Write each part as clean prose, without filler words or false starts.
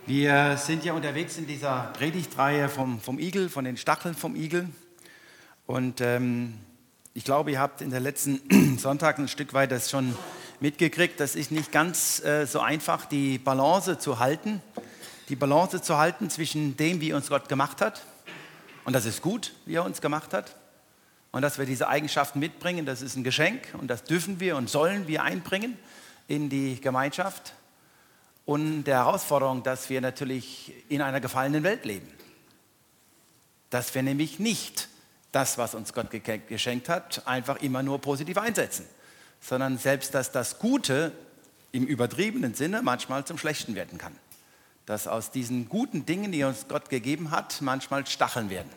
Wir sind ja unterwegs in dieser Predigtreihe vom Igel, von den Stacheln vom Igel. Und ich glaube, ihr habt in den letzten Sonntagen ein Stück weit das schon mitgekriegt. Das ist nicht ganz so einfach, die Balance zu halten. Die Balance zu halten zwischen dem, wie uns Gott gemacht hat. Und das ist gut, wie er uns gemacht hat. Und dass wir diese Eigenschaften mitbringen, das ist ein Geschenk. Und das dürfen wir und sollen wir einbringen in die Gemeinschaft. Und der Herausforderung, dass wir natürlich in einer gefallenen Welt leben. Dass wir nämlich nicht das, was uns Gott geschenkt hat, einfach immer nur positiv einsetzen, sondern selbst, dass das Gute im übertriebenen Sinne manchmal zum Schlechten werden kann. Dass aus diesen guten Dingen, die uns Gott gegeben hat, manchmal Stacheln werden.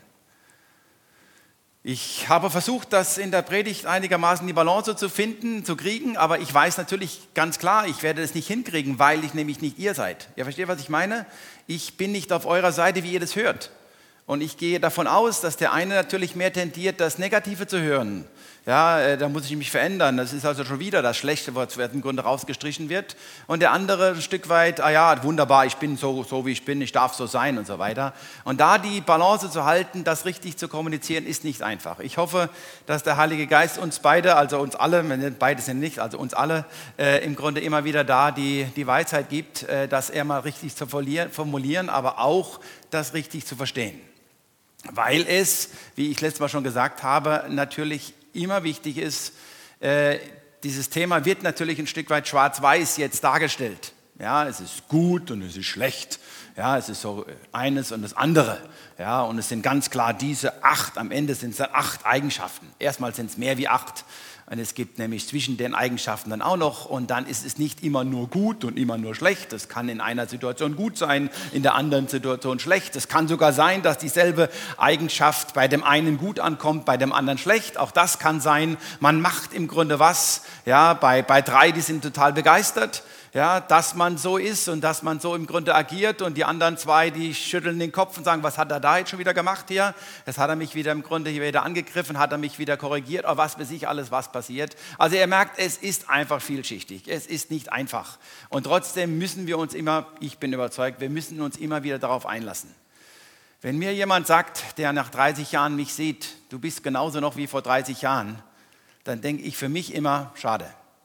Ich habe versucht, das in der Predigt einigermaßen die Balance zu finden, zu kriegen, aber ich weiß natürlich ganz klar, ich werde das nicht hinkriegen, weil ich nämlich nicht ihr seid. Ihr versteht, was ich meine? Ich bin nicht auf eurer Seite, wie ihr das hört. Und ich gehe davon aus, dass der eine natürlich mehr tendiert, das Negative zu hören. Ja, da muss ich mich verändern. Das ist also schon wieder das Schlechte, was im Grunde rausgestrichen wird. Und der andere ein Stück weit, ja, wunderbar, ich bin so, wie ich bin, ich darf so sein und so weiter. Und da die Balance zu halten, das richtig zu kommunizieren, ist nicht einfach. Ich hoffe, dass der Heilige Geist uns beide, also uns alle, beide sind nicht, also uns alle im Grunde immer wieder da die Weisheit gibt, das eher mal richtig zu formulieren, aber auch das richtig zu verstehen. Weil es, wie ich letztes Mal schon gesagt habe, natürlich immer wichtig ist, dieses Thema wird natürlich ein Stück weit schwarz-weiß jetzt dargestellt. Ja, es ist gut und es ist schlecht. Ja, es ist so eines und das andere. Ja, und es sind ganz klar diese 8, am Ende sind es dann 8 Eigenschaften. Erstmal sind es mehr wie 8. Und es gibt nämlich zwischen den Eigenschaften dann auch noch, und dann ist es nicht immer nur gut und immer nur schlecht. Das kann in einer Situation gut sein, in der anderen Situation schlecht. Es kann sogar sein, dass dieselbe Eigenschaft bei dem einen gut ankommt, bei dem anderen schlecht. Auch das kann sein. Man macht im Grunde was. Ja, bei 3, die sind total begeistert, ja, dass man so ist und dass man so im Grunde agiert, und die anderen 2, die schütteln den Kopf und sagen, was hat er da jetzt schon wieder gemacht hier? Jetzt hat er mich wieder im Grunde hier wieder angegriffen, hat er mich wieder korrigiert, oder was weiß ich alles, was passiert. Also ihr merkt, es ist einfach vielschichtig, es ist nicht einfach. Und trotzdem müssen wir uns immer, ich bin überzeugt, wir müssen uns immer wieder darauf einlassen. Wenn mir jemand sagt, der nach 30 Jahren mich sieht, du bist genauso noch wie vor 30 Jahren, dann denke ich für mich immer, schade.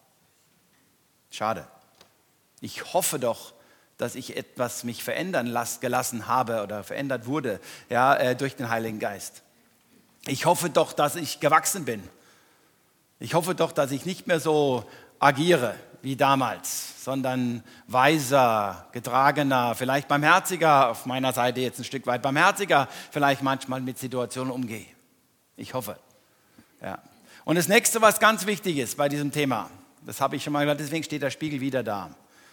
Schade. Ich hoffe doch, dass ich etwas mich verändern gelassen habe oder verändert wurde, ja, durch den Heiligen Geist. Ich hoffe doch, dass ich gewachsen bin. Ich hoffe doch, dass ich nicht mehr so agiere wie damals, sondern weiser, getragener, vielleicht barmherziger, auf meiner Seite jetzt ein Stück weit barmherziger, vielleicht manchmal mit Situationen umgehe. Ich hoffe. Ja. Und das Nächste, was ganz wichtig ist bei diesem Thema, das habe ich schon mal gesagt, deswegen steht der Spiegel wieder da.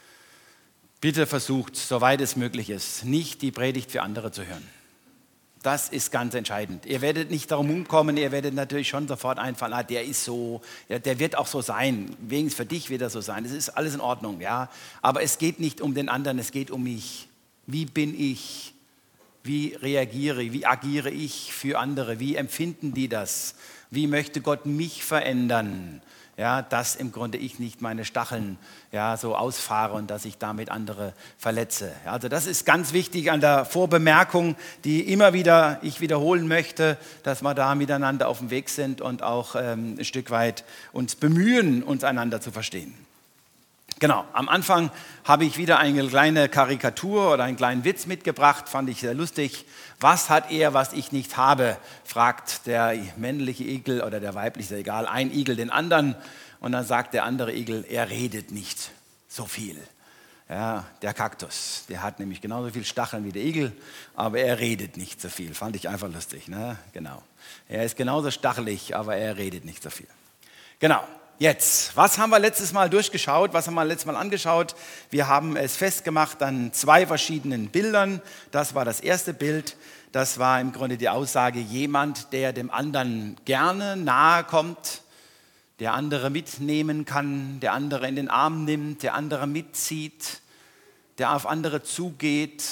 Bitte versucht, soweit es möglich ist, nicht die Predigt für andere zu hören. Das ist ganz entscheidend. Ihr werdet nicht darum umkommen, ihr werdet natürlich schon sofort einfallen, der ist so, ja, der wird auch so sein, wenigstens für dich wird er so sein. Das ist alles in Ordnung, ja. Aber es geht nicht um den anderen, es geht um mich. Wie bin ich? Wie reagiere, wie agiere ich für andere? Wie empfinden die das? Wie möchte Gott mich verändern? Ja, dass im Grunde ich nicht meine Stacheln ja, so ausfahre und dass ich damit andere verletze. Ja, also das ist ganz wichtig an der Vorbemerkung, die immer wieder ich wiederholen möchte, dass wir da miteinander auf dem Weg sind und auch ein Stück weit uns bemühen, uns einander zu verstehen. Genau, am Anfang habe ich wieder eine kleine Karikatur oder einen kleinen Witz mitgebracht, fand ich sehr lustig. Was hat er, was ich nicht habe, fragt der männliche Igel oder der weibliche, egal, ein Igel den anderen. Und dann sagt der andere Igel, er redet nicht so viel. Ja, der Kaktus, der hat nämlich genauso viel Stacheln wie der Igel, aber er redet nicht so viel. Fand ich einfach lustig, ne? Genau. Er ist genauso stachelig, aber er redet nicht so viel. Genau. Jetzt, was haben wir letztes Mal durchgeschaut, was haben wir letztes Mal angeschaut? Wir haben es festgemacht an 2 verschiedenen Bildern. Das war das erste Bild, das war im Grunde die Aussage, jemand, der dem anderen gerne nahe kommt, der andere mitnehmen kann, der andere in den Arm nimmt, der andere mitzieht, der auf andere zugeht,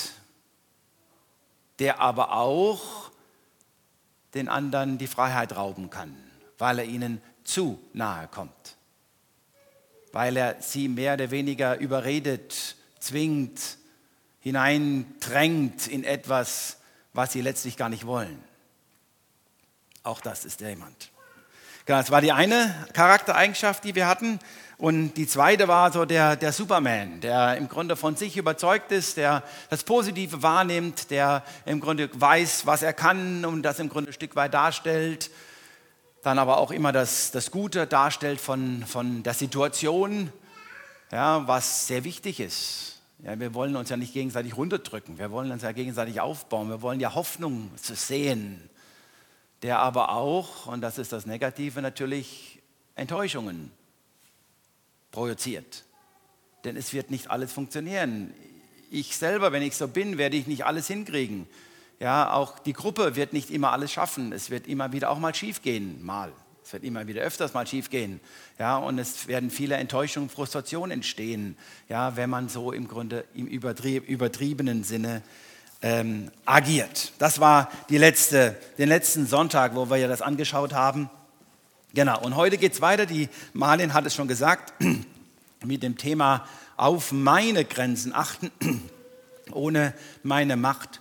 der aber auch den anderen die Freiheit rauben kann, weil er ihnen zu nahe kommt, weil er sie mehr oder weniger überredet, zwingt, hineindrängt in etwas, was sie letztlich gar nicht wollen. Auch das ist jemand. Genau, das war die eine Charaktereigenschaft, die wir hatten. Und die zweite war so der Superman, der im Grunde von sich überzeugt ist, der das Positive wahrnimmt, der im Grunde weiß, was er kann und das im Grunde ein Stück weit darstellt. Dann aber auch immer das Gute darstellt von der Situation, ja, was sehr wichtig ist. Ja, wir wollen uns ja nicht gegenseitig runterdrücken, wir wollen uns ja gegenseitig aufbauen, wir wollen ja Hoffnung zu sehen, der aber auch, und das ist das Negative natürlich, Enttäuschungen projiziert. Denn es wird nicht alles funktionieren. Ich selber, wenn ich so bin, werde ich nicht alles hinkriegen. Ja, auch die Gruppe wird nicht immer alles schaffen. Es wird immer wieder auch mal schief gehen, mal. Es wird immer wieder öfters mal schief gehen. Ja, und es werden viele Enttäuschungen, Frustrationen entstehen, ja, wenn man so im Grunde im übertriebenen Sinne agiert. Das war den letzten Sonntag, wo wir ja das angeschaut haben. Genau, und heute geht es weiter. Die Marlin hat es schon gesagt, mit dem Thema auf meine Grenzen achten, ohne meine Macht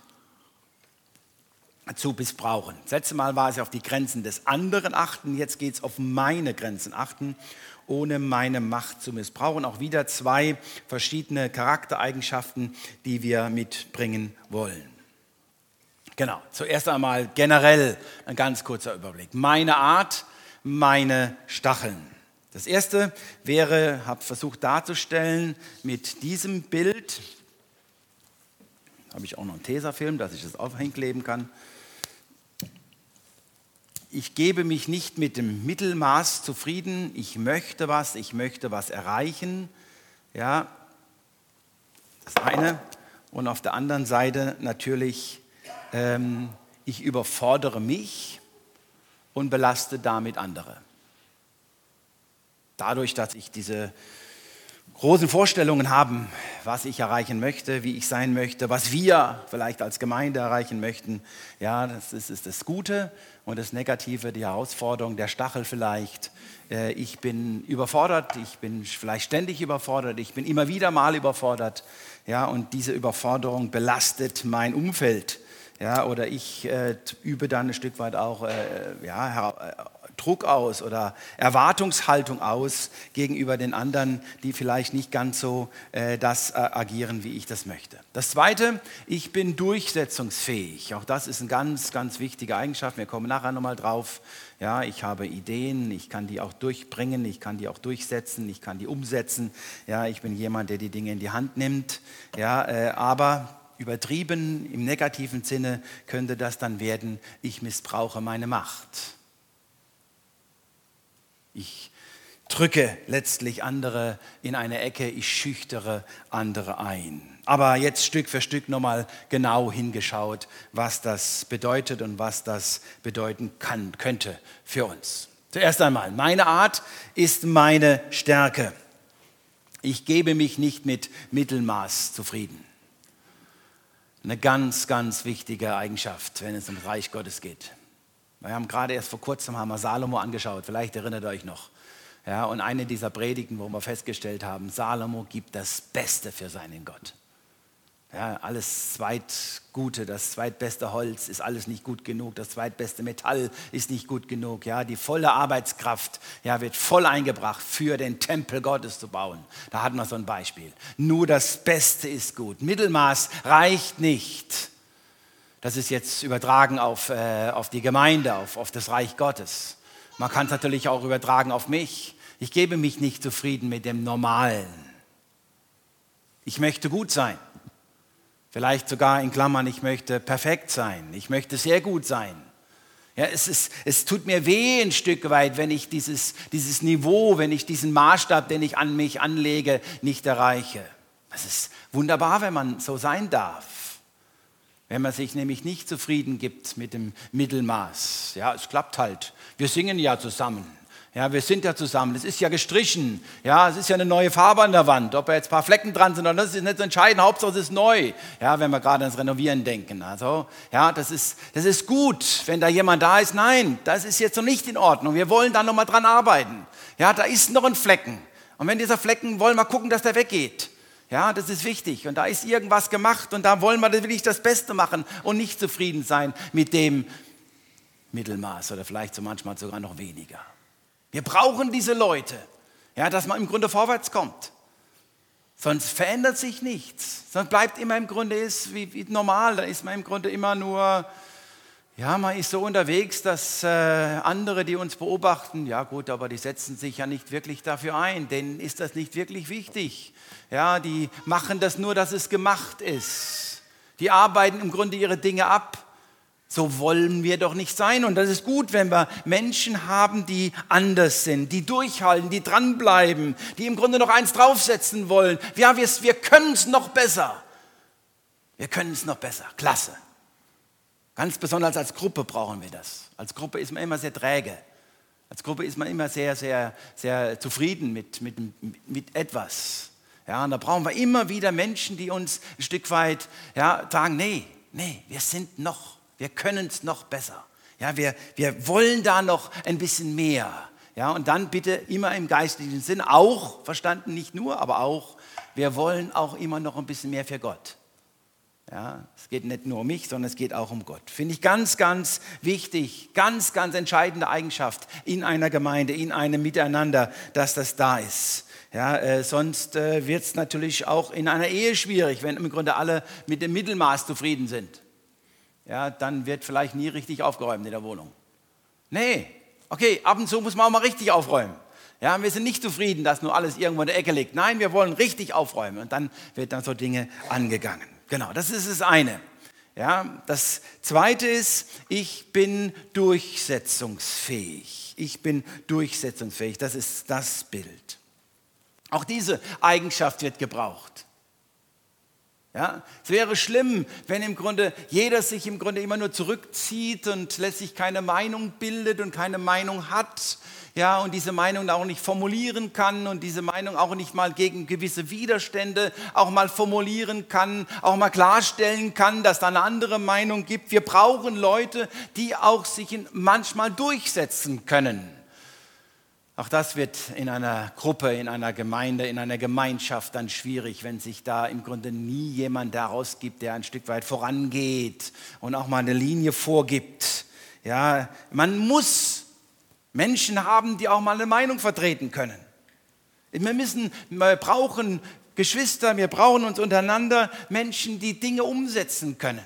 zu missbrauchen. Das letzte Mal war es auf die Grenzen des anderen achten, jetzt geht es auf meine Grenzen achten, ohne meine Macht zu missbrauchen. Auch wieder zwei verschiedene Charaktereigenschaften, die wir mitbringen wollen. Genau, zuerst einmal generell ein ganz kurzer Überblick. Meine Art, meine Stacheln. Das erste wäre, habe versucht darzustellen mit diesem Bild. Habe ich auch noch einen Tesafilm, dass ich das aufkleben kann. Ich gebe mich nicht mit dem Mittelmaß zufrieden. Ich möchte was erreichen. Ja, das eine. Und auf der anderen Seite natürlich, ich überfordere mich und belaste damit andere. Dadurch, dass ich diese großen Vorstellungen habe, was ich erreichen möchte, wie ich sein möchte, was wir vielleicht als Gemeinde erreichen möchten, ja, das ist das Gute und das Negative, die Herausforderung, der Stachel vielleicht. Ich bin überfordert, ich bin vielleicht ständig überfordert, ich bin immer wieder mal überfordert, ja, und diese Überforderung belastet mein Umfeld. Ja, oder ich übe dann ein Stück weit auch Druck aus oder Erwartungshaltung aus gegenüber den anderen, die vielleicht nicht ganz so das agieren, wie ich das möchte. Das Zweite, ich bin durchsetzungsfähig. Auch das ist eine ganz, ganz wichtige Eigenschaft. Wir kommen nachher nochmal drauf. Ja, ich habe Ideen, ich kann die auch durchbringen, ich kann die auch durchsetzen, ich kann die umsetzen. Ja, ich bin jemand, der die Dinge in die Hand nimmt. Ja, aber übertrieben im negativen Sinne könnte das dann werden, ich missbrauche meine Macht. Ich drücke letztlich andere in eine Ecke, ich schüchtere andere ein. Aber jetzt Stück für Stück nochmal genau hingeschaut, was das bedeutet und was das bedeuten könnte für uns. Zuerst einmal, meine Art ist meine Stärke. Ich gebe mich nicht mit Mittelmaß zufrieden. Eine ganz, ganz wichtige Eigenschaft, wenn es um das Reich Gottes geht. Wir haben gerade erst vor kurzem Salomo angeschaut, vielleicht erinnert ihr euch noch. Ja, und eine dieser Predigten, wo wir festgestellt haben, Salomo gibt das Beste für seinen Gott. Ja, alles Zweitgute, das zweitbeste Holz ist alles nicht gut genug, das zweitbeste Metall ist nicht gut genug. Ja, die volle Arbeitskraft wird voll eingebracht, für den Tempel Gottes zu bauen. Da hatten wir so ein Beispiel. Nur das Beste ist gut. Mittelmaß reicht nicht. Das ist jetzt übertragen auf die Gemeinde, auf das Reich Gottes. Man kann es natürlich auch übertragen auf mich. Ich gebe mich nicht zufrieden mit dem Normalen. Ich möchte gut sein. Vielleicht sogar in Klammern, ich möchte perfekt sein. Ich möchte sehr gut sein. Ja, es tut mir weh ein Stück weit, wenn ich dieses Niveau, wenn ich diesen Maßstab, den ich an mich anlege, nicht erreiche. Es ist wunderbar, wenn man so sein darf. Wenn man sich nämlich nicht zufrieden gibt mit dem Mittelmaß. Ja, es klappt halt. Wir singen ja zusammen. Ja, wir sind ja zusammen. Es ist ja gestrichen. Ja, es ist ja eine neue Farbe an der Wand. Ob da jetzt ein paar Flecken dran sind oder das ist nicht so entscheidend. Hauptsache es ist neu. Ja, wenn wir gerade ans Renovieren denken. Also, ja, das ist gut, wenn da jemand da ist. Nein, das ist jetzt noch nicht in Ordnung. Wir wollen da noch mal dran arbeiten. Ja, da ist noch ein Flecken. Und wenn dieser Flecken, wollen wir gucken, dass der weggeht. Ja, das ist wichtig. Und da ist irgendwas gemacht und da wollen wir wirklich das Beste machen und nicht zufrieden sein mit dem Mittelmaß oder vielleicht so manchmal sogar noch weniger. Wir brauchen diese Leute, ja, dass man im Grunde vorwärts kommt. Sonst verändert sich nichts. Sonst bleibt immer im Grunde ist wie normal. Da ist man im Grunde immer nur, ja, man ist so unterwegs, dass andere, die uns beobachten, ja gut, aber die setzen sich ja nicht wirklich dafür ein. Denen ist das nicht wirklich wichtig. Ja, die machen das nur, dass es gemacht ist. Die arbeiten im Grunde ihre Dinge ab. So wollen wir doch nicht sein. Und das ist gut, wenn wir Menschen haben, die anders sind, die durchhalten, die dranbleiben, die im Grunde noch eins draufsetzen wollen. Ja, wir können es noch besser. Wir können es noch besser. Klasse. Ganz besonders als Gruppe brauchen wir das. Als Gruppe ist man immer sehr träge. Als Gruppe ist man immer sehr, sehr, sehr zufrieden mit etwas. Ja, und da brauchen wir immer wieder Menschen, die uns ein Stück weit sagen, nee, wir können es noch besser. Ja, wir wollen da noch ein bisschen mehr. Ja, und dann bitte immer im geistlichen Sinn, auch, verstanden, nicht nur, aber auch, wir wollen auch immer noch ein bisschen mehr für Gott. Ja, es geht nicht nur um mich, sondern es geht auch um Gott. Finde ich ganz, ganz wichtig, ganz, ganz entscheidende Eigenschaft in einer Gemeinde, in einem Miteinander, dass das da ist. Ja, sonst wird es natürlich auch in einer Ehe schwierig, wenn im Grunde alle mit dem Mittelmaß zufrieden sind. Ja, dann wird vielleicht nie richtig aufgeräumt in der Wohnung. Nee, okay, ab und zu muss man auch mal richtig aufräumen. Ja, wir sind nicht zufrieden, dass nur alles irgendwo in der Ecke liegt. Nein, wir wollen richtig aufräumen und dann wird dann so Dinge angegangen. Genau, das ist das eine. Ja, das zweite ist, ich bin durchsetzungsfähig. Ich bin durchsetzungsfähig, das ist das Bild. Auch diese Eigenschaft wird gebraucht. Ja, es wäre schlimm, wenn im Grunde jeder sich im Grunde immer nur zurückzieht und letztlich keine Meinung bildet und keine Meinung hat, ja, und diese Meinung auch nicht formulieren kann und diese Meinung auch nicht mal gegen gewisse Widerstände auch mal formulieren kann, auch mal klarstellen kann, dass da eine andere Meinung gibt. Wir brauchen Leute, die auch sich manchmal durchsetzen können. Auch das wird in einer Gruppe, in einer Gemeinde, in einer Gemeinschaft dann schwierig, wenn sich da im Grunde nie jemand daraus gibt, der ein Stück weit vorangeht und auch mal eine Linie vorgibt. Ja, man muss Menschen haben, die auch mal eine Meinung vertreten können. Wir brauchen Geschwister, wir brauchen uns untereinander Menschen, die Dinge umsetzen können.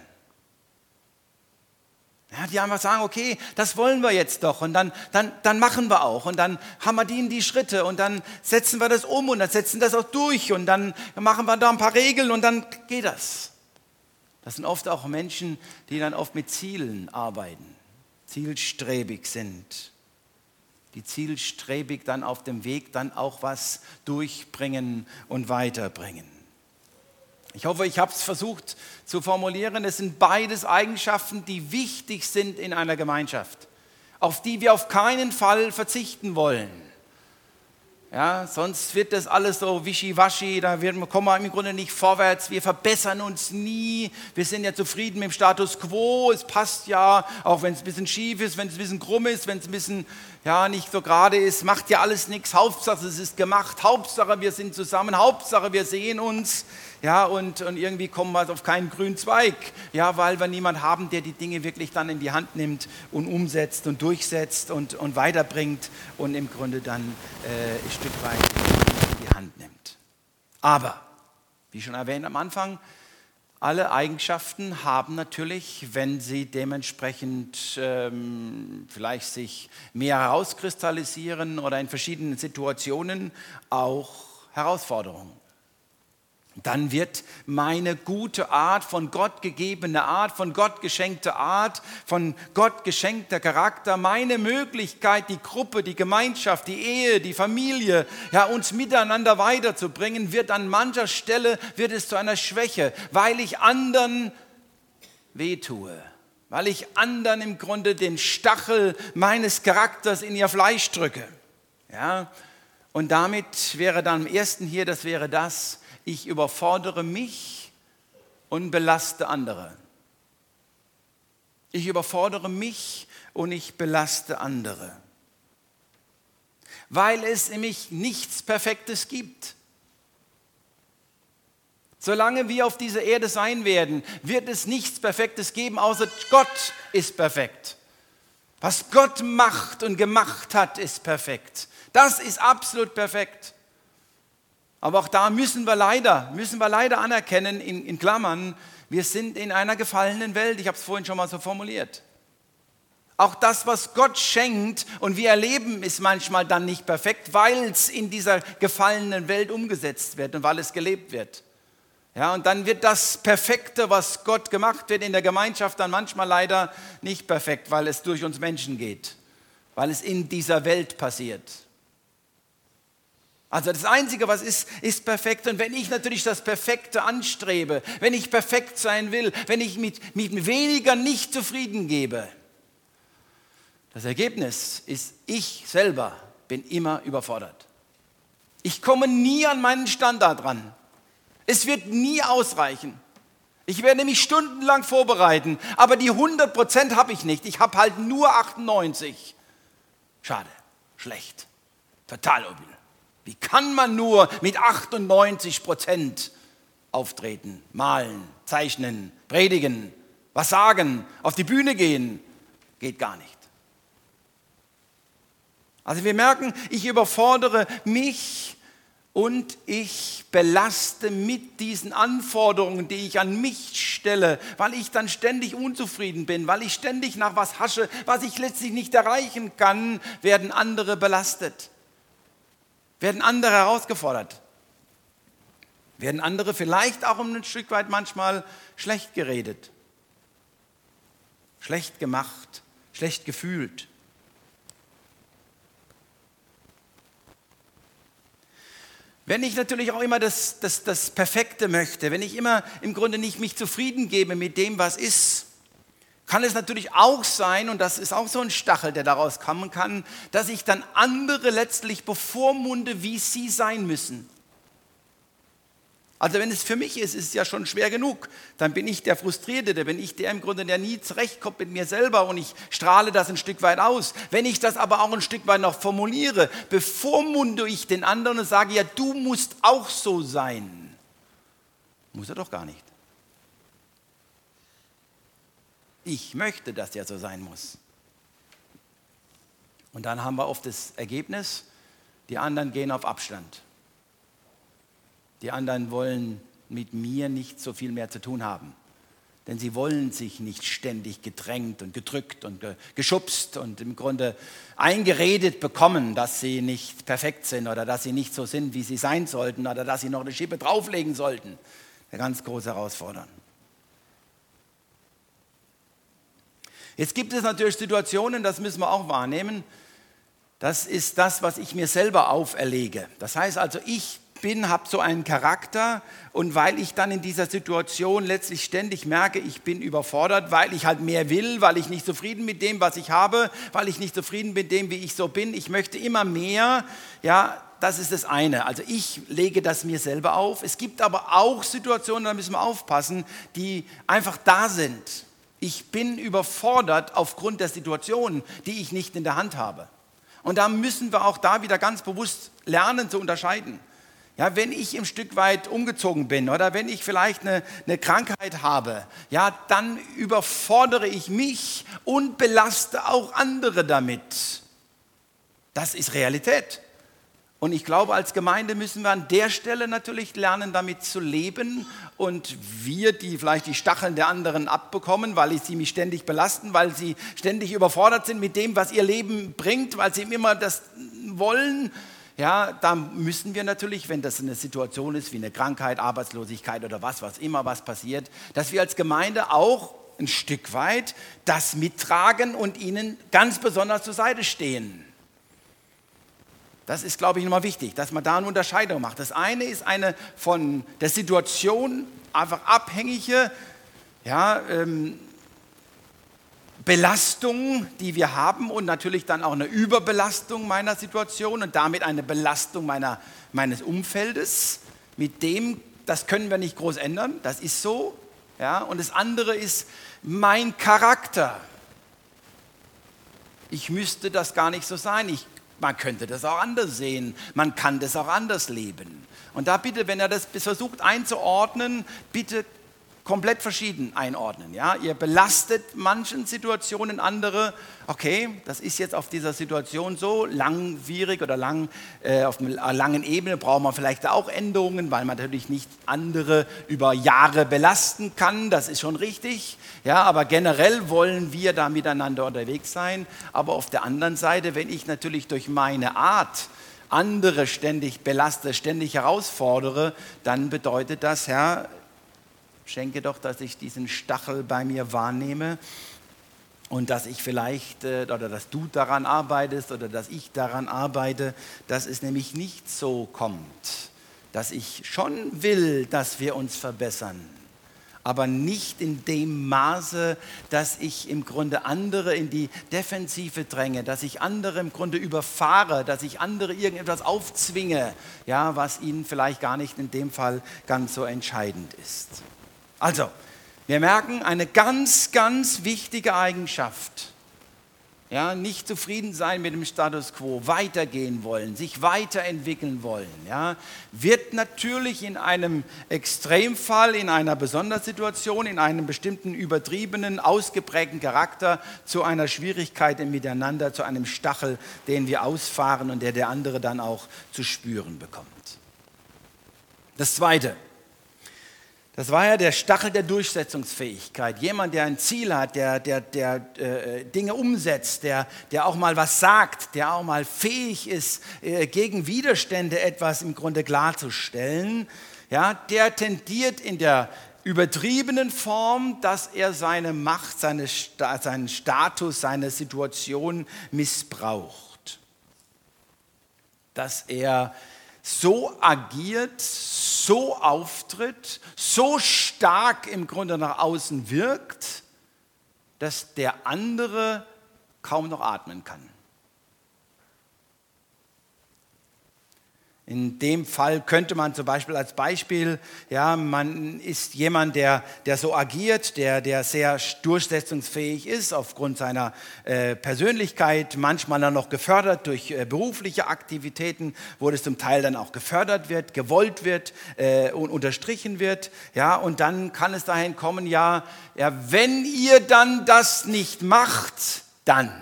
Ja, die einfach sagen, okay, das wollen wir jetzt doch und dann machen wir auch und dann haben wir die Schritte und dann setzen wir das um und dann setzen das auch durch und dann machen wir da ein paar Regeln und dann geht das. Das sind oft auch Menschen, die dann oft mit Zielen arbeiten, zielstrebig sind, die zielstrebig dann auf dem Weg dann auch was durchbringen und weiterbringen. Ich hoffe, ich habe es versucht zu formulieren. Es sind beides Eigenschaften, die wichtig sind in einer Gemeinschaft, auf die wir auf keinen Fall verzichten wollen. Ja, sonst wird das alles so wischiwaschi, kommen wir im Grunde nicht vorwärts, wir verbessern uns nie, wir sind ja zufrieden mit dem Status quo, es passt ja, auch wenn es ein bisschen schief ist, wenn es ein bisschen krumm ist, wenn es ein bisschen nicht so gerade ist, macht ja alles nichts, Hauptsache es ist gemacht, Hauptsache wir sind zusammen, Hauptsache wir sehen uns, ja, und irgendwie kommen wir auf keinen grünen Zweig, ja, weil wir niemanden haben, der die Dinge wirklich dann in die Hand nimmt und umsetzt und durchsetzt und weiterbringt und im Grunde dann ein Stück weit in die Hand nimmt. Aber, wie schon erwähnt am Anfang, alle Eigenschaften haben natürlich, wenn sie dementsprechend vielleicht sich mehr herauskristallisieren oder in verschiedenen Situationen auch Herausforderungen. Dann wird meine gute Art, von Gott gegebene Art, von Gott geschenkte Art, von Gott geschenkter Charakter, meine Möglichkeit, die Gruppe, die Gemeinschaft, die Ehe, die Familie, ja, uns miteinander weiterzubringen, wird an mancher Stelle zu einer Schwäche, weil ich anderen wehtue, weil ich anderen im Grunde den Stachel meines Charakters in ihr Fleisch drücke. Ja? Und damit wäre dann am ersten hier, das wäre das, ich überfordere mich und belaste andere. Ich überfordere mich und ich belaste andere. Weil es nämlich nichts Perfektes gibt. Solange wir auf dieser Erde sein werden, wird es nichts Perfektes geben, außer Gott ist perfekt. Was Gott macht und gemacht hat, ist perfekt. Das ist absolut perfekt. Aber auch da müssen wir leider anerkennen, in Klammern, wir sind in einer gefallenen Welt. Ich habe es vorhin schon mal so formuliert. Auch das, was Gott schenkt und wir erleben, ist manchmal dann nicht perfekt, weil es in dieser gefallenen Welt umgesetzt wird und weil es gelebt wird. Ja, und dann wird das Perfekte, was Gott gemacht wird in der Gemeinschaft, dann manchmal leider nicht perfekt, weil es durch uns Menschen geht, weil es in dieser Welt passiert. Also das Einzige, was ist perfekt. Und wenn ich natürlich das Perfekte anstrebe, wenn ich perfekt sein will, wenn ich mit weniger nicht zufrieden gebe, das Ergebnis ist, ich selber bin immer überfordert. Ich komme nie an meinen Standard ran. Es wird nie ausreichen. Ich werde mich stundenlang vorbereiten, aber die 100% habe ich nicht. Ich habe halt nur 98. Schade, schlecht, total übel. Wie kann man nur mit 98% auftreten, malen, zeichnen, predigen, was sagen, auf die Bühne gehen? Geht gar nicht. Also wir merken, ich überfordere mich und ich belaste mit diesen Anforderungen, die ich an mich stelle, weil ich dann ständig unzufrieden bin, weil ich ständig nach was hasche, was ich letztlich nicht erreichen kann, werden andere belastet, werden andere herausgefordert, werden andere vielleicht auch ein Stück weit manchmal schlecht geredet, schlecht gemacht, schlecht gefühlt. Wenn ich natürlich auch immer das Perfekte möchte, wenn ich immer im Grunde nicht mich zufrieden gebe mit dem, was ist, kann es natürlich auch sein, und das ist auch so ein Stachel, der daraus kommen kann, dass ich dann andere letztlich bevormunde, wie sie sein müssen. Also wenn es für mich ist es ja schon schwer genug. Dann bin ich der Frustrierte, dann bin ich der im Grunde, der nie zurechtkommt mit mir selber und ich strahle das ein Stück weit aus. Wenn ich das aber auch ein Stück weit noch formuliere, bevormunde ich den anderen und sage, ja, du musst auch so sein. Muss er doch gar nicht. Ich möchte, dass er so sein muss. Und dann haben wir oft das Ergebnis, die anderen gehen auf Abstand. Die anderen wollen mit mir nicht so viel mehr zu tun haben. Denn sie wollen sich nicht ständig gedrängt und gedrückt und geschubst und im Grunde eingeredet bekommen, dass sie nicht perfekt sind oder dass sie nicht so sind, wie sie sein sollten oder dass sie noch eine Schippe drauflegen sollten. Eine ganz große Herausforderung. Jetzt gibt es natürlich Situationen, das müssen wir auch wahrnehmen. Das ist das, was ich mir selber auferlege. Das heißt also, ich habe so einen Charakter und weil ich dann in dieser Situation letztlich ständig merke, ich bin überfordert, weil ich halt mehr will, weil ich nicht zufrieden mit dem, was ich habe, weil ich nicht zufrieden mit dem, wie ich so bin, ich möchte immer mehr, ja, das ist das eine. Also ich lege das mir selber auf. Es gibt aber auch Situationen, da müssen wir aufpassen, die einfach da sind. Ich bin überfordert aufgrund der Situation, die ich nicht in der Hand habe. Und da müssen wir auch da wieder ganz bewusst lernen zu unterscheiden. Ja, wenn ich ein Stück weit umgezogen bin oder wenn ich vielleicht eine Krankheit habe, ja, dann überfordere ich mich und belaste auch andere damit. Das ist Realität. Und ich glaube, als Gemeinde müssen wir an der Stelle natürlich lernen, damit zu leben. Und wir, die vielleicht die Stacheln der anderen abbekommen, weil sie mich ständig belasten, weil sie ständig überfordert sind mit dem, was ihr Leben bringt, weil sie immer das wollen, ja, da müssen wir natürlich, wenn das eine Situation ist wie eine Krankheit, Arbeitslosigkeit oder was immer was passiert, dass wir als Gemeinde auch ein Stück weit das mittragen und ihnen ganz besonders zur Seite stehen. Das ist, glaube ich, nochmal wichtig, dass man da eine Unterscheidung macht. Das eine ist eine von der Situation einfach abhängige, ja, Belastung, die wir haben und natürlich dann auch eine Überbelastung meiner Situation und damit eine Belastung meines Umfeldes. Mit dem, das können wir nicht groß ändern, das ist so. Ja? Und das andere ist mein Charakter. Ich müsste das gar nicht so sein. Ich man könnte das auch anders sehen, man kann das auch anders leben. Und da bitte, wenn ihr das versucht einzuordnen, bitte komplett verschieden einordnen. Ja? Ihr belastet manchen Situationen andere. Okay, das ist jetzt auf dieser Situation so langwierig oder auf einer langen Ebene braucht man vielleicht auch Änderungen, weil man natürlich nicht andere über Jahre belasten kann. Das ist schon richtig. Ja, aber generell wollen wir da miteinander unterwegs sein. Aber auf der anderen Seite, wenn ich natürlich durch meine Art andere ständig belaste, ständig herausfordere, dann bedeutet das, Herr, schenke doch, dass ich diesen Stachel bei mir wahrnehme und dass ich vielleicht, oder dass du daran arbeitest oder dass ich daran arbeite, dass es nämlich nicht so kommt, dass ich schon will, dass wir uns verbessern, aber nicht in dem Maße, dass ich im Grunde andere in die Defensive dränge, dass ich andere im Grunde überfahre, dass ich andere irgendetwas aufzwinge, ja, was ihnen vielleicht gar nicht in dem Fall ganz so entscheidend ist. Also, wir merken eine ganz, ganz wichtige Eigenschaft. Ja, nicht zufrieden sein mit dem Status quo, weitergehen wollen, sich weiterentwickeln wollen. Ja, wird natürlich in einem Extremfall, in einer Besondersituation, in einem bestimmten übertriebenen, ausgeprägten Charakter zu einer Schwierigkeit im Miteinander, zu einem Stachel, den wir ausfahren und der andere dann auch zu spüren bekommt. Das Zweite. Das war ja der Stachel der Durchsetzungsfähigkeit. Jemand, der ein Ziel hat, der Dinge umsetzt, der auch mal was sagt, der auch mal fähig ist, gegen Widerstände etwas im Grunde klarzustellen, ja, der tendiert in der übertriebenen Form, dass er seine Macht, seinen Status, seine Situation missbraucht. Dass er so agiert, so auftritt, so stark im Grunde nach außen wirkt, dass der andere kaum noch atmen kann. In dem Fall könnte man zum Beispiel als Beispiel, ja, man ist jemand, der so agiert, der sehr durchsetzungsfähig ist aufgrund seiner Persönlichkeit, manchmal dann noch gefördert durch berufliche Aktivitäten, wo das zum Teil dann auch gefördert wird, gewollt wird und unterstrichen wird. Ja, und dann kann es dahin kommen, ja, wenn ihr dann das nicht macht, dann.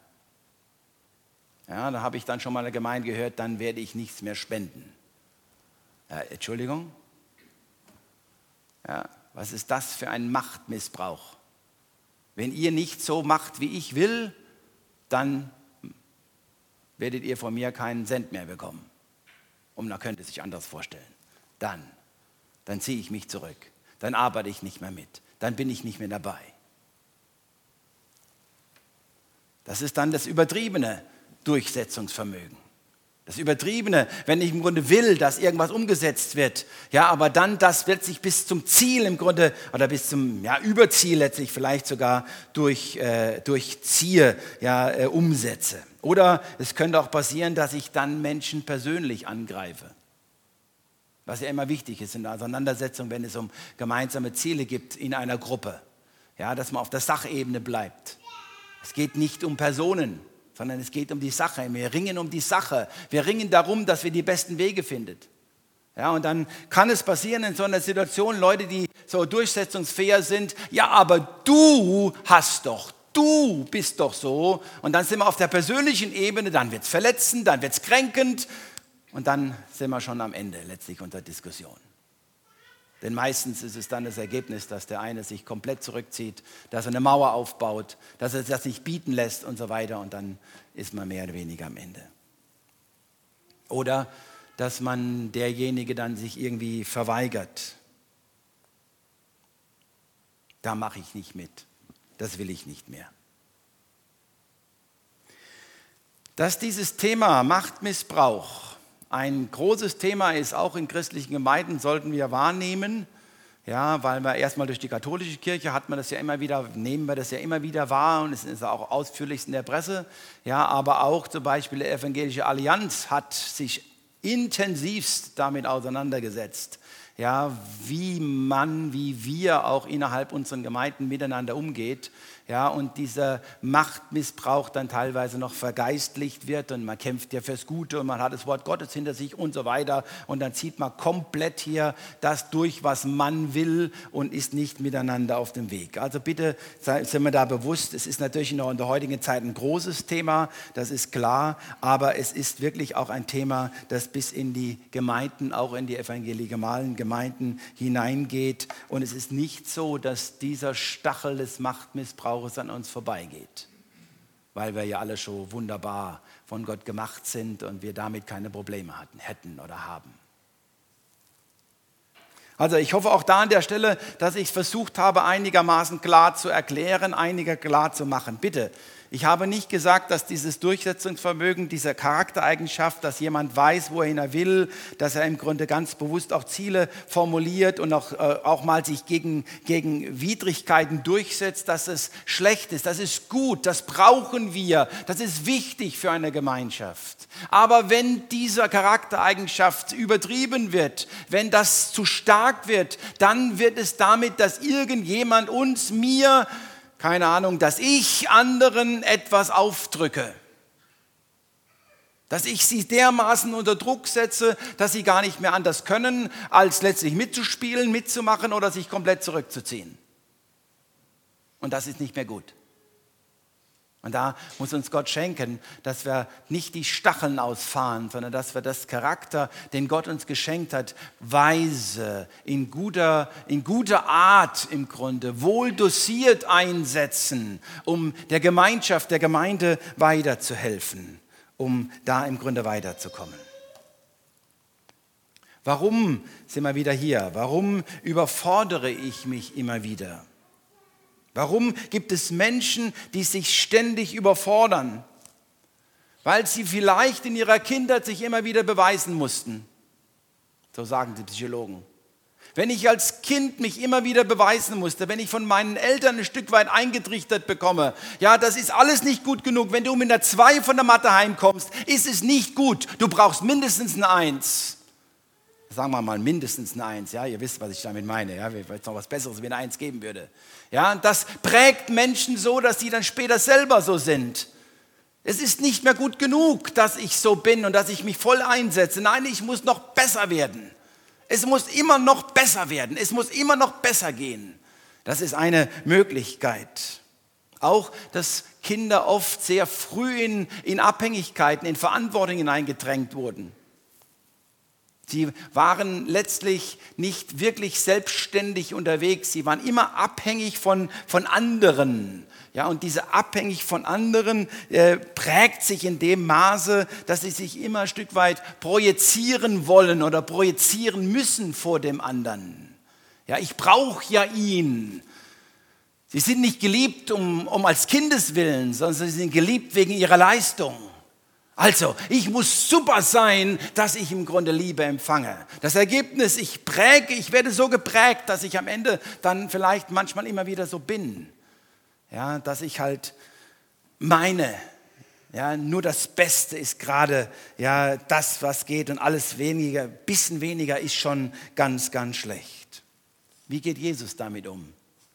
Ja, da habe ich dann schon mal gemein gehört, dann werde ich nichts mehr spenden. Entschuldigung? Ja, was ist das für ein Machtmissbrauch? Wenn ihr nicht so macht, wie ich will, dann werdet ihr von mir keinen Cent mehr bekommen. Und man könnte sich anders vorstellen. Dann ziehe ich mich zurück. Dann arbeite ich nicht mehr mit. Dann bin ich nicht mehr dabei. Das ist dann das übertriebene Durchsetzungsvermögen. Das Übertriebene, wenn ich im Grunde will, dass irgendwas umgesetzt wird, ja, aber dann das plötzlich bis zum Ziel im Grunde oder bis zum Überziel letztlich vielleicht sogar durchziehe, umsetze. Oder es könnte auch passieren, dass ich dann Menschen persönlich angreife. Was ja immer wichtig ist in der Auseinandersetzung, wenn es um gemeinsame Ziele gibt in einer Gruppe. Ja, dass man auf der Sachebene bleibt. Es geht nicht um Personen, sondern es geht um die Sache. Wir ringen um die Sache. Wir ringen darum, dass wir die besten Wege finden. Ja, und dann kann es passieren in so einer Situation, Leute, die so durchsetzungsfähig sind, ja, aber du bist doch so. Und dann sind wir auf der persönlichen Ebene, dann wird es verletzend, dann wird es kränkend und dann sind wir schon am Ende letztlich unserer Diskussion. Denn meistens ist es dann das Ergebnis, dass der eine sich komplett zurückzieht, dass er eine Mauer aufbaut, dass er das nicht bieten lässt und so weiter und dann ist man mehr oder weniger am Ende. Oder dass man derjenige dann sich irgendwie verweigert. Da mache ich nicht mit, das will ich nicht mehr. Dass dieses Thema Machtmissbrauch ein großes Thema ist, auch in christlichen Gemeinden, sollten wir wahrnehmen, ja, weil wir erstmal durch die katholische Kirche nehmen wir das ja immer wieder wahr und es ist auch ausführlichst in der Presse, ja, aber auch zum Beispiel die Evangelische Allianz hat sich intensivst damit auseinandergesetzt, ja, wie wir auch innerhalb unseren Gemeinden miteinander umgeht, ja, und dieser Machtmissbrauch dann teilweise noch vergeistlicht wird und man kämpft ja fürs Gute und man hat das Wort Gottes hinter sich und so weiter und dann zieht man komplett hier das durch, was man will und ist nicht miteinander auf dem Weg. Also bitte sind wir da bewusst, es ist natürlich noch in der heutigen Zeit ein großes Thema, das ist klar, aber es ist wirklich auch ein Thema, das bis in die Gemeinden, auch in die evangelikalen Gemeinden hineingeht und es ist nicht so, dass dieser Stachel des Machtmissbrauchs an uns vorbeigeht, weil wir ja alle schon wunderbar von Gott gemacht sind und wir damit keine Probleme hätten oder haben. Also ich hoffe auch da an der Stelle, dass ich es versucht habe, einigermaßen klar zu erklären, einiger klar zu machen. Bitte, ich habe nicht gesagt, dass dieses Durchsetzungsvermögen, diese Charaktereigenschaft, dass jemand weiß, wohin er will, dass er im Grunde ganz bewusst auch Ziele formuliert und auch mal sich gegen Widrigkeiten durchsetzt, dass es schlecht ist. Das ist gut, das brauchen wir, das ist wichtig für eine Gemeinschaft. Aber wenn diese Charaktereigenschaft übertrieben wird, wenn das zu stark wird, dann wird es damit, dass irgendjemand mir, keine Ahnung, dass ich anderen etwas aufdrücke. Dass ich sie dermaßen unter Druck setze, dass sie gar nicht mehr anders können, als letztlich mitzuspielen, mitzumachen oder sich komplett zurückzuziehen. Und das ist nicht mehr gut. Und da muss uns Gott schenken, dass wir nicht die Stacheln ausfahren, sondern dass wir das Charakter, den Gott uns geschenkt hat, weise, in guter Art im Grunde, wohl dosiert einsetzen, um der Gemeinschaft, der Gemeinde weiterzuhelfen, um da im Grunde weiterzukommen. Warum sind wir wieder hier? Warum überfordere ich mich immer wieder? Warum gibt es Menschen, die sich ständig überfordern? Weil sie vielleicht in ihrer Kindheit sich immer wieder beweisen mussten. So sagen die Psychologen. Wenn ich als Kind mich immer wieder beweisen musste, wenn ich von meinen Eltern ein Stück weit eingetrichtert bekomme, ja, das ist alles nicht gut genug. Wenn du mit einer 2 von der Mathe heimkommst, ist es nicht gut. Du brauchst mindestens eine 1. Sagen wir mal mindestens eine 1, ja, ihr wisst, was ich damit meine, ja, weil es noch was Besseres wie eine 1 geben würde. Ja, und das prägt Menschen so, dass sie dann später selber so sind. Es ist nicht mehr gut genug, dass ich so bin und dass ich mich voll einsetze. Nein, ich muss noch besser werden. Es muss immer noch besser werden. Es muss immer noch besser gehen. Das ist eine Möglichkeit. Auch, dass Kinder oft sehr früh in Abhängigkeiten, in Verantwortung hineingedrängt wurden. Sie waren letztlich nicht wirklich selbstständig unterwegs. Sie waren immer abhängig von anderen. Ja, und diese abhängig von anderen prägt sich in dem Maße, dass sie sich immer ein Stück weit projizieren wollen oder projizieren müssen vor dem anderen. Ja, ich brauche ja ihn. Sie sind nicht geliebt um als Kindeswillen, sondern sie sind geliebt wegen ihrer Leistung. Also, ich muss super sein, dass ich im Grunde Liebe empfange. Das Ergebnis, ich werde so geprägt, dass ich am Ende dann vielleicht manchmal immer wieder so bin. Ja, dass ich halt meine, ja, nur das Beste ist gerade ja, das, was geht und alles weniger, ein bisschen weniger ist schon ganz, ganz schlecht. Wie geht Jesus damit um?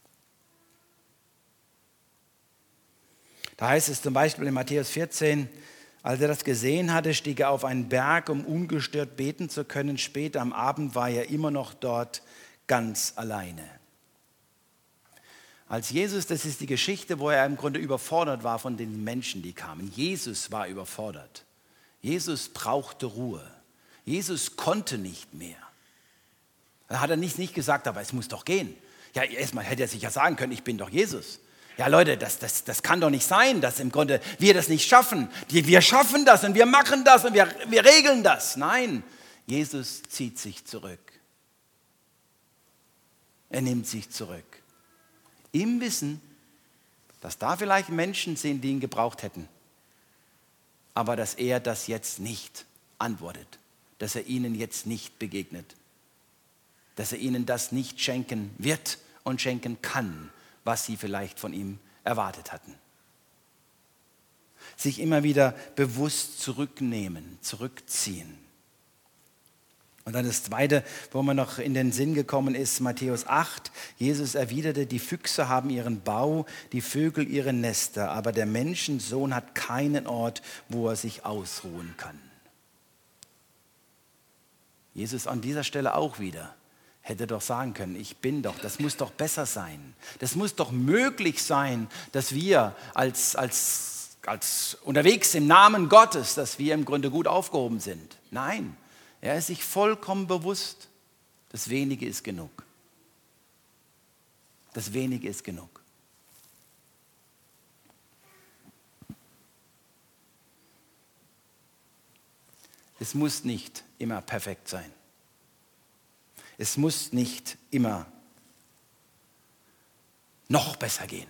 Da heißt es zum Beispiel in Matthäus 14, als er das gesehen hatte, stieg er auf einen Berg, um ungestört beten zu können. Später am Abend war er immer noch dort ganz alleine. Als Jesus, das ist die Geschichte, wo er im Grunde überfordert war von den Menschen, die kamen. Jesus war überfordert. Jesus brauchte Ruhe. Jesus konnte nicht mehr. Dann hat er nicht gesagt, aber es muss doch gehen. Ja, erstmal hätte er sich ja sagen können, ich bin doch Jesus. Ja Leute, das kann doch nicht sein, dass im Grunde wir das nicht schaffen. Wir schaffen das und wir machen das und wir regeln das. Nein, Jesus zieht sich zurück. Er nimmt sich zurück. Im Wissen, dass da vielleicht Menschen sind, die ihn gebraucht hätten. Aber dass er das jetzt nicht antwortet. Dass er ihnen jetzt nicht begegnet. Dass er ihnen das nicht schenken wird und schenken kann, was sie vielleicht von ihm erwartet hatten. Sich immer wieder bewusst zurücknehmen, zurückziehen. Und dann das Zweite, wo mir noch in den Sinn gekommen ist, Matthäus 8. Jesus erwiderte, die Füchse haben ihren Bau, die Vögel ihre Nester, aber der Menschensohn hat keinen Ort, wo er sich ausruhen kann. Jesus an dieser Stelle auch wieder hätte doch sagen können, ich bin doch, das muss doch besser sein. Das muss doch möglich sein, dass wir als unterwegs im Namen Gottes, dass wir im Grunde gut aufgehoben sind. Nein. Er ist sich vollkommen bewusst, das Wenige ist genug. Das Wenige ist genug. Es muss nicht immer perfekt sein. Es muss nicht immer noch besser gehen.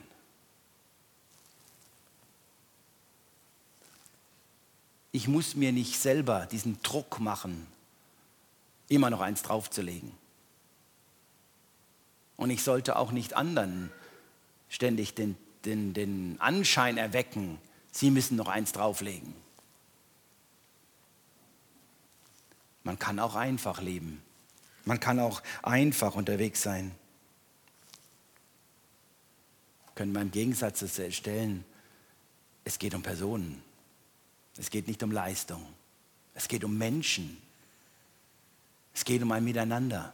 Ich muss mir nicht selber diesen Druck machen, immer noch eins draufzulegen. Und ich sollte auch nicht anderen ständig den Anschein erwecken, sie müssen noch eins drauflegen. Man kann auch einfach leben. Man kann auch einfach unterwegs sein. Können wir im Gegensatz stellen, es geht um Personen. Es geht nicht um Leistung. Es geht um Menschen. Es geht um ein Miteinander.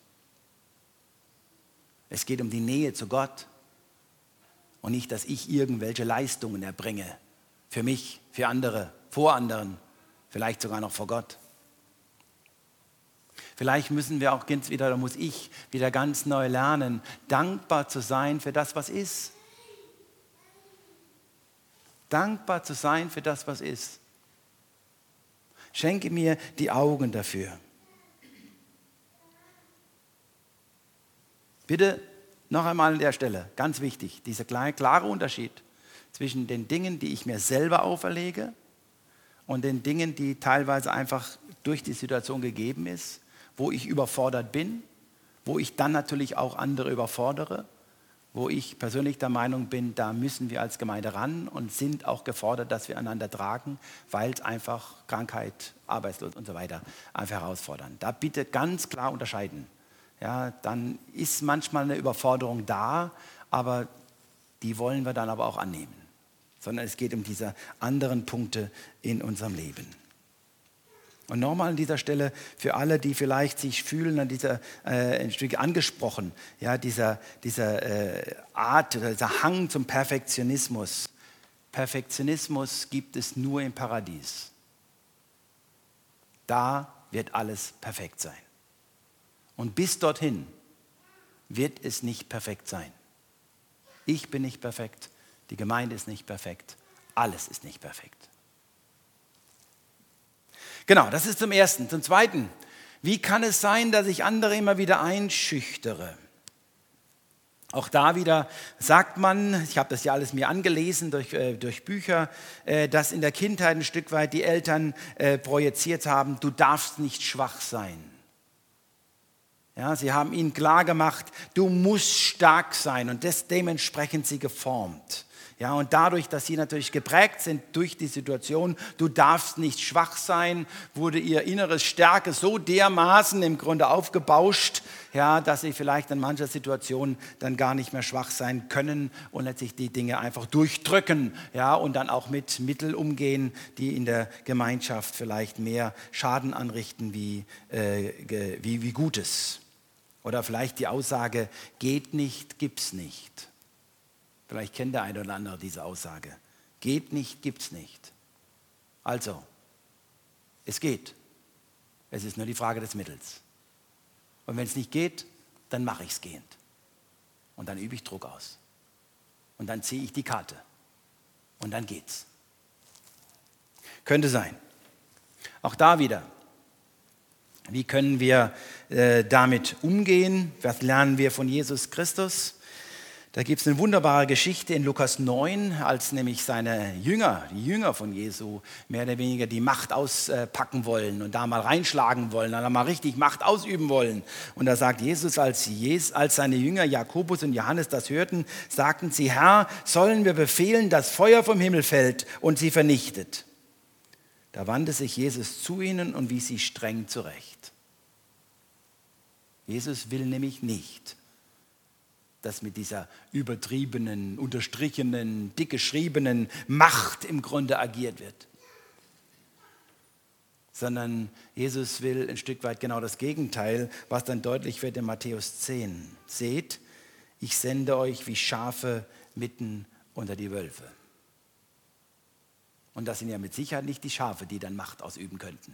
Es geht um die Nähe zu Gott. Und nicht, dass ich irgendwelche Leistungen erbringe. Für mich, für andere, vor anderen, vielleicht sogar noch vor Gott. Vielleicht müssen wir auch wieder, oder muss ich wieder ganz neu lernen, dankbar zu sein für das, was ist. Dankbar zu sein für das, was ist. Schenke mir die Augen dafür. Bitte noch einmal an der Stelle, ganz wichtig, dieser klare Unterschied zwischen den Dingen, die ich mir selber auferlege und den Dingen, die teilweise einfach durch die Situation gegeben ist, wo ich überfordert bin, wo ich dann natürlich auch andere überfordere, wo ich persönlich der Meinung bin, da müssen wir als Gemeinde ran und sind auch gefordert, dass wir einander tragen, weil es einfach Krankheit, Arbeitslos und so weiter einfach herausfordern. Da bitte ganz klar unterscheiden. Ja, dann ist manchmal eine Überforderung da, aber die wollen wir dann aber auch annehmen. Sondern es geht um diese anderen Punkte in unserem Leben. Und nochmal an dieser Stelle für alle, die vielleicht sich fühlen, an dieser ein Stück angesprochen, ja, dieser Art, dieser Hang zum Perfektionismus. Perfektionismus gibt es nur im Paradies. Da wird alles perfekt sein. Und bis dorthin wird es nicht perfekt sein. Ich bin nicht perfekt, die Gemeinde ist nicht perfekt, alles ist nicht perfekt. Genau, das ist zum Ersten. Zum Zweiten, wie kann es sein, dass ich andere immer wieder einschüchtere? Auch da wieder sagt man, ich habe das ja alles mir angelesen durch Bücher, dass in der Kindheit ein Stück weit die Eltern projiziert haben, du darfst nicht schwach sein. Ja, sie haben ihnen klar gemacht, du musst stark sein und dementsprechend sie geformt. Ja, und dadurch, dass sie natürlich geprägt sind durch die Situation, du darfst nicht schwach sein, wurde ihr inneres Stärke so dermaßen im Grunde aufgebauscht, ja, dass sie vielleicht in mancher Situation dann gar nicht mehr schwach sein können und letztlich die Dinge einfach durchdrücken, ja, und dann auch mit Mitteln umgehen, die in der Gemeinschaft vielleicht mehr Schaden anrichten wie Gutes. Oder vielleicht die Aussage, geht nicht, gibt's nicht. Vielleicht kennt der eine oder andere diese Aussage. Geht nicht, gibt's nicht. Also, es geht. Es ist nur die Frage des Mittels. Und wenn es nicht geht, dann mache ich es gehend. Und dann übe ich Druck aus. Und dann ziehe ich die Karte. Und dann geht's. Könnte sein. Auch da wieder. Wie können wir damit umgehen? Was lernen wir von Jesus Christus? Da gibt es eine wunderbare Geschichte in Lukas 9, als nämlich seine Jünger, die Jünger von Jesu, mehr oder weniger die Macht auspacken wollen und da mal reinschlagen wollen, da mal richtig Macht ausüben wollen. Und da sagt Jesus, als seine Jünger Jakobus und Johannes das hörten, sagten sie, Herr, sollen wir befehlen, dass Feuer vom Himmel fällt und sie vernichtet? Da wandte sich Jesus zu ihnen und wies sie streng zurecht. Jesus will nämlich nicht, dass mit dieser übertriebenen, unterstrichenen, dick geschriebenen Macht im Grunde agiert wird. Sondern Jesus will ein Stück weit genau das Gegenteil, was dann deutlich wird in Matthäus 10. Seht, ich sende euch wie Schafe mitten unter die Wölfe. Und das sind ja mit Sicherheit nicht die Schafe, die dann Macht ausüben könnten.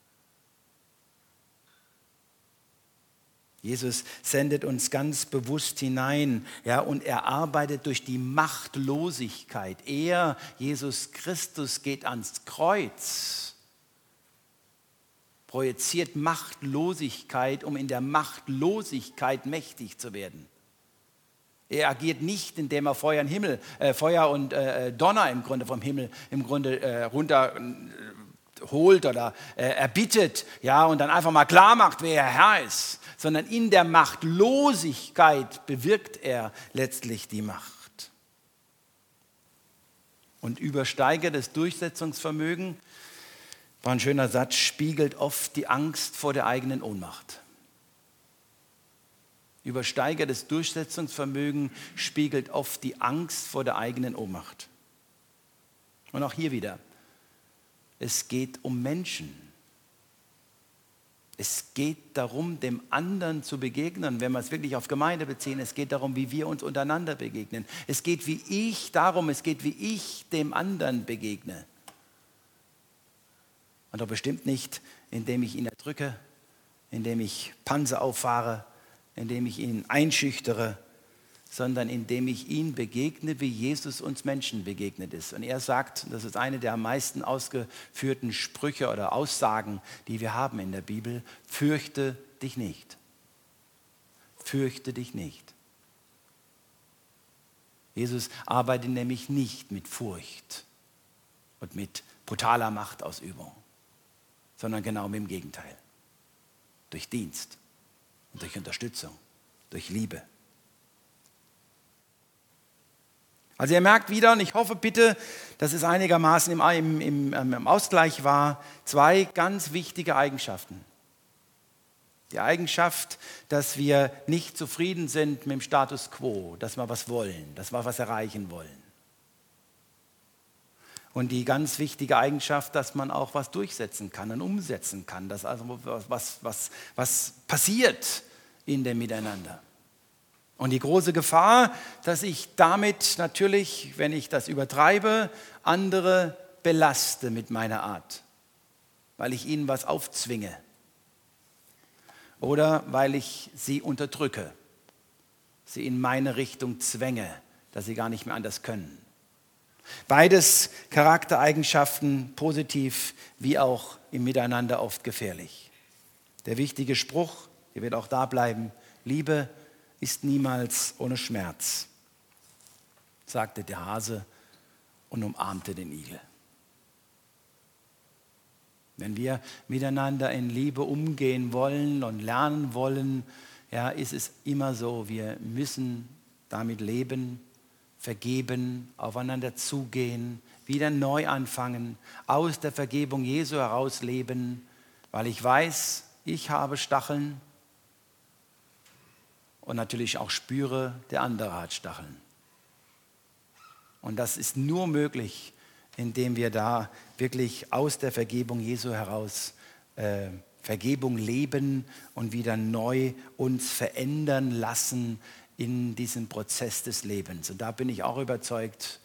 Jesus sendet uns ganz bewusst hinein, ja, und er arbeitet durch die Machtlosigkeit. Er, Jesus Christus, geht ans Kreuz, projiziert Machtlosigkeit, um in der Machtlosigkeit mächtig zu werden. Er agiert nicht, indem er Feuer und Donner im Grunde vom Himmel runter holt oder erbittet, ja, und dann einfach mal klar macht, wer Herr ist, sondern in der Machtlosigkeit bewirkt er letztlich die Macht. Und übersteigertes Durchsetzungsvermögen, war ein schöner Satz, spiegelt oft die Angst vor der eigenen Ohnmacht. Übersteigertes Durchsetzungsvermögen spiegelt oft die Angst vor der eigenen Ohnmacht. Und auch hier wieder, es geht um Menschen. Es geht darum, dem anderen zu begegnen, wenn wir es wirklich auf Gemeinde beziehen. Es geht darum, wie wir uns untereinander begegnen. Es geht wie ich dem anderen begegne. Und doch bestimmt nicht, indem ich ihn erdrücke, indem ich Panzer auffahre, indem ich ihn einschüchtere, sondern indem ich ihm begegne, wie Jesus uns Menschen begegnet ist. Und er sagt, das ist eine der am meisten ausgeführten Sprüche oder Aussagen, die wir haben in der Bibel, fürchte dich nicht. Fürchte dich nicht. Jesus arbeitet nämlich nicht mit Furcht und mit brutaler Machtausübung, sondern genau mit dem Gegenteil. Durch Dienst und durch Unterstützung, durch Liebe. Also ihr merkt wieder, und ich hoffe bitte, dass es einigermaßen im Ausgleich war, zwei ganz wichtige Eigenschaften. Die Eigenschaft, dass wir nicht zufrieden sind mit dem Status quo, dass wir was wollen, dass wir was erreichen wollen. Und die ganz wichtige Eigenschaft, dass man auch was durchsetzen kann und umsetzen kann, dass also was passiert in dem Miteinander. Und die große Gefahr, dass ich damit natürlich, wenn ich das übertreibe, andere belaste mit meiner Art, weil ich ihnen was aufzwinge oder weil ich sie unterdrücke, sie in meine Richtung zwänge, dass sie gar nicht mehr anders können. Beides Charaktereigenschaften, positiv wie auch im Miteinander oft gefährlich. Der wichtige Spruch, der wird auch da bleiben, Liebe ist niemals ohne Schmerz, sagte der Hase und umarmte den Igel. Wenn wir miteinander in Liebe umgehen wollen und lernen wollen, ja, ist es immer so, wir müssen damit leben, vergeben, aufeinander zugehen, wieder neu anfangen, aus der Vergebung Jesu heraus leben, weil ich weiß, ich habe Stacheln und natürlich auch spüre, der andere hat Stacheln. Und das ist nur möglich, indem wir da wirklich aus der Vergebung Jesu heraus Vergebung leben und wieder neu uns verändern lassen in diesem Prozess des Lebens. Und da bin ich auch überzeugt,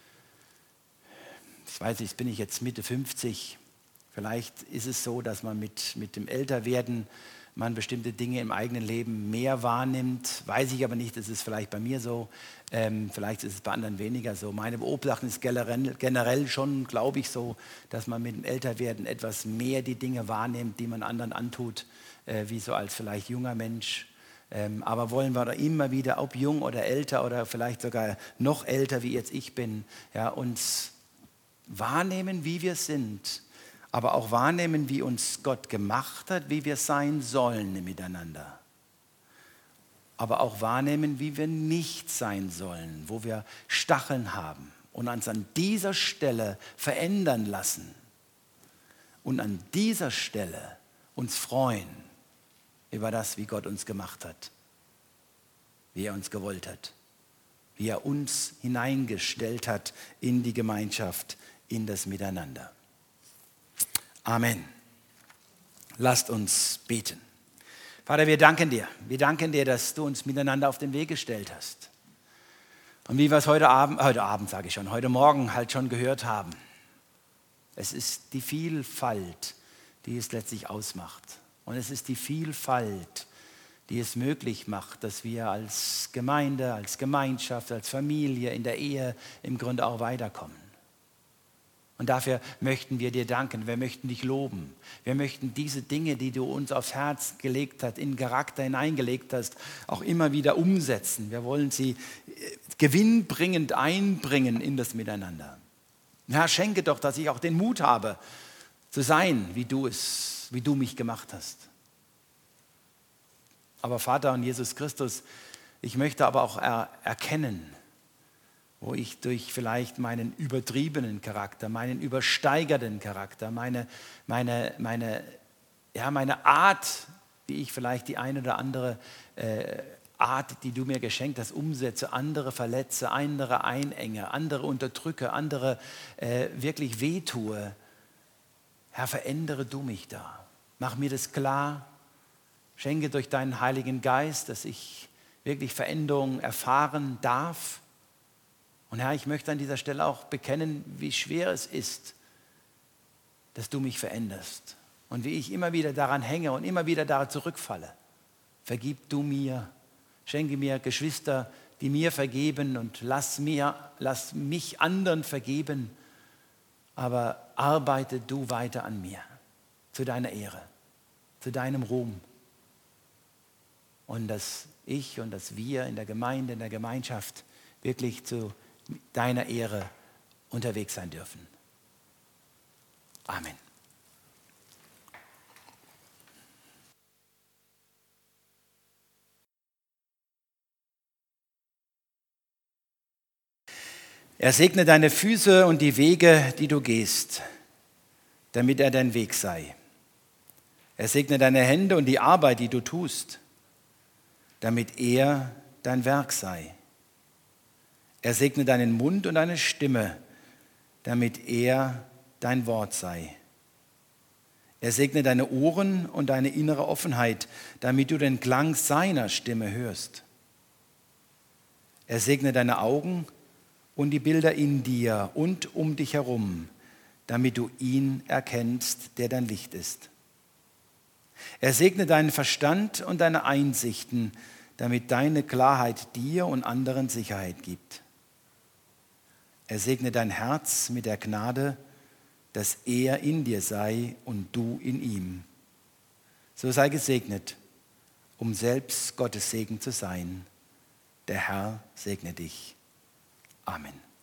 ich weiß nicht, bin ich jetzt Mitte 50, vielleicht ist es so, dass man mit dem Älterwerden man bestimmte Dinge im eigenen Leben mehr wahrnimmt. Weiß ich aber nicht, das ist vielleicht bei mir so, vielleicht ist es bei anderen weniger so. Meine Beobachtung ist generell schon, glaube ich, so, dass man mit dem Älterwerden etwas mehr die Dinge wahrnimmt, die man anderen antut, wie so als vielleicht junger Mensch. Aber wollen wir da immer wieder, ob jung oder älter oder vielleicht sogar noch älter, wie jetzt ich bin, ja, uns wahrnehmen, wie wir sind, aber auch wahrnehmen, wie uns Gott gemacht hat, wie wir sein sollen miteinander. Aber auch wahrnehmen, wie wir nicht sein sollen, wo wir Stacheln haben und uns an dieser Stelle verändern lassen und an dieser Stelle uns freuen über das, wie Gott uns gemacht hat, wie er uns gewollt hat, wie er uns hineingestellt hat in die Gemeinschaft, in das Miteinander. Amen. Lasst uns beten. Vater, wir danken dir. Wir danken dir, dass du uns miteinander auf den Weg gestellt hast. Und wie wir es heute Morgen halt schon gehört haben, es ist die Vielfalt, die es letztlich ausmacht. Und es ist die Vielfalt, die es möglich macht, dass wir als Gemeinde, als Gemeinschaft, als Familie, in der Ehe im Grunde auch weiterkommen. Und dafür möchten wir dir danken, wir möchten dich loben. Wir möchten diese Dinge, die du uns aufs Herz gelegt hast, in den Charakter hineingelegt hast, auch immer wieder umsetzen. Wir wollen sie gewinnbringend einbringen in das Miteinander. Herr, schenke doch, dass ich auch den Mut habe, zu sein, wie du mich gemacht hast. Aber Vater und Jesus Christus, ich möchte aber auch erkennen, wo ich durch vielleicht meinen übertriebenen Charakter, meinen übersteigerten Charakter, meine Art, wie ich vielleicht die eine oder andere Art, die du mir geschenkt hast, umsetze, andere verletze, andere einenge, andere unterdrücke, andere wirklich wehtue. Herr, verändere du mich da. Mach mir das klar. Schenke durch deinen Heiligen Geist, dass ich wirklich Veränderungen erfahren darf. Und Herr, ich möchte an dieser Stelle auch bekennen, wie schwer es ist, dass du mich veränderst. Und wie ich immer wieder daran hänge und immer wieder daran zurückfalle. Vergib du mir, schenke mir Geschwister, die mir vergeben und lass mich anderen vergeben. Aber arbeite du weiter an mir, zu deiner Ehre, zu deinem Ruhm. Und dass ich und dass wir in der Gemeinde, in der Gemeinschaft wirklich zu deiner Ehre unterwegs sein dürfen. Amen. Er segne deine Füße und die Wege, die du gehst, damit er dein Weg sei. Er segne deine Hände und die Arbeit, die du tust, damit er dein Werk sei. Er segne deinen Mund und deine Stimme, damit er dein Wort sei. Er segne deine Ohren und deine innere Offenheit, damit du den Klang seiner Stimme hörst. Er segne deine Augen und die Bilder in dir und um dich herum, damit du ihn erkennst, der dein Licht ist. Er segne deinen Verstand und deine Einsichten, damit deine Klarheit dir und anderen Sicherheit gibt. Er segne dein Herz mit der Gnade, dass er in dir sei und du in ihm. So sei gesegnet, um selbst Gottes Segen zu sein. Der Herr segne dich. Amen.